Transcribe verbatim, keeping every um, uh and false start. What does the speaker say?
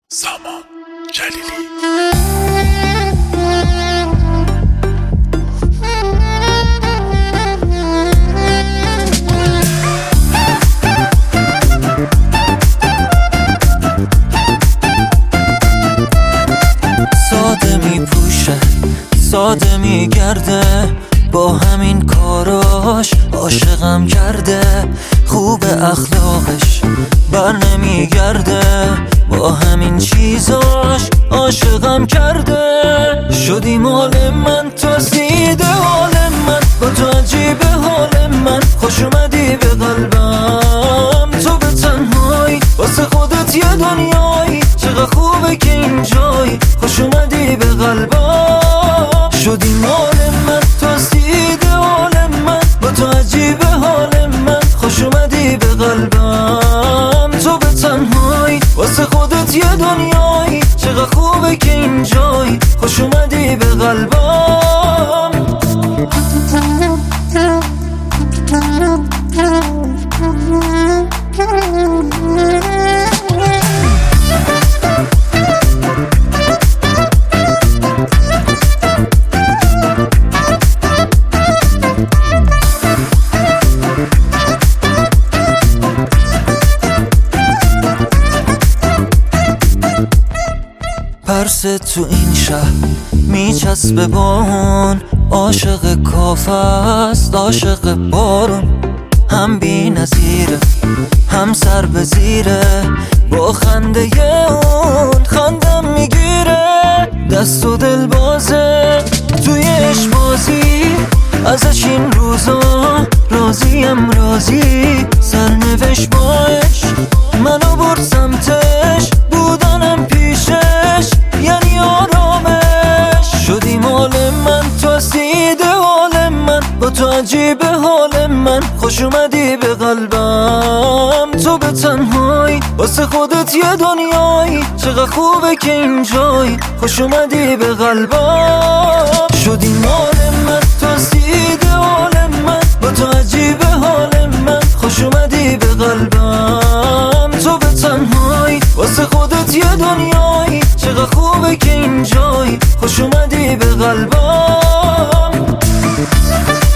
سامان جلیلی. ساده می پوشه ساده می گرده، با همین کاراش عاشقم کرده. خوب اخلاقش بر نمی گرده، با همین چیزاش عاشقم کرده. شدی مال من، تو سیده حال من، با تو عجیب حال من. خوش اومدی به قلبم، تو به تنهایی واسه خودت یه دنیایی. چقدر خوبه که اینجایی، خوش اومدی به قلبم. شدی مال من، تو سیده حال من، با تو عجیب حال من. خوش اومدی به قلبم، تو به تنهایی واسه خودت یه دنیایی. چقدر خوبه که اینجایی، خوش اومدی به قلبم. پرس تو این شهر میچسبه بارون، عاشق کافه است عاشق بارون. هم بی نظیره هم سر به زیره، با خنده اون خندم میگیره. دست و دل بازه توی عشق بازی، ازش این روزا راضیم راضی. سرنوشت با عشق منو برد سمتش، بودنم پیشش یعنی آرامش. شدی مال من، تو سیده حال من، با تو عجیب حال من. خوش اومدی به قلبم، تو به تنهایی واسه خودت یه دنیایی. چقدر خوبه که اینجایی، خوش اومدی به قلبم. شدی مال من، تو سیده حال من، با تو عجیب حال من. خوش اومدی به قلبم، تو به تنهایی واسه خودت یه دنیایی. چقدر خوبه که اینجایی، خوش اومدی به قلبم.